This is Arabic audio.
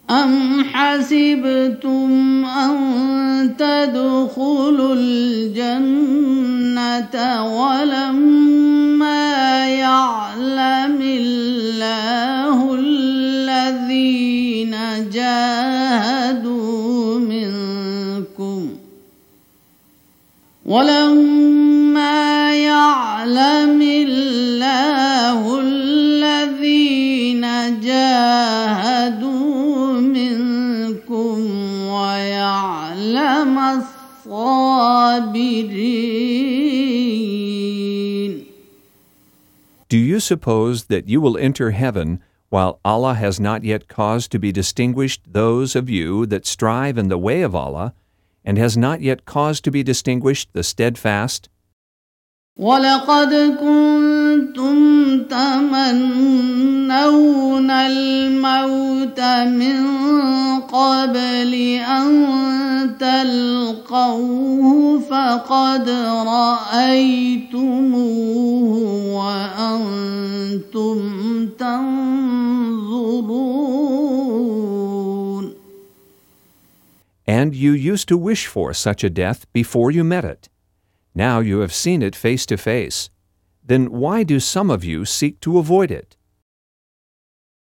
أم حسبتم أن تدخلوا الجنة ولما يعلم الله الذين جاهدوا منكم ولما يعلم الله الذين جاهدوا منكم ويعلم الصابرين. Do you suppose that you will enter heaven while Allah has not yet caused to be distinguished those of you that strive in the way of Allah, and has not yet caused to be distinguished the steadfast? وَلَقَدْ كُنْتُمْ تَمَنَّوْنَ الْمَوْتَ مِنْ قَبْلِ أَنْ تَلْقَوْهُ فَقَدْ رَأَيْتُمُوهُ وَأَنْتُمْ تَنْظُرُونَ. And you used to wish for such a death before you met it. Now you have seen it face to face. Then why do some of you seek to avoid it?